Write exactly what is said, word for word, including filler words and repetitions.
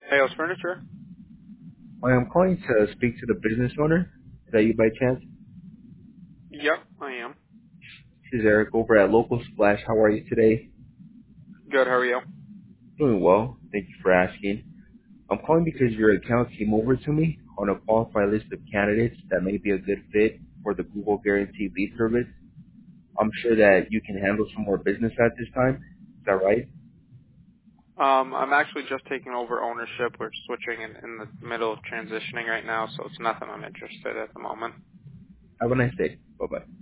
Hales Furniture? I am calling to speak to the business owner. Is that you by chance? Yep, I am. This is Eric over at Local Splash. How are you today? Good, how are you? Doing well. Thank you for asking. I'm calling because your account came over to me on a qualified list of candidates that may be a good fit for the Google Guaranteed Lead Service. I'm sure that you can handle some more business at this time. Is that right? Um, I'm actually just taking over ownership. We're switching in, in the middle of transitioning right now, so it's nothing I'm interested at the moment. Have a nice day. Bye-bye.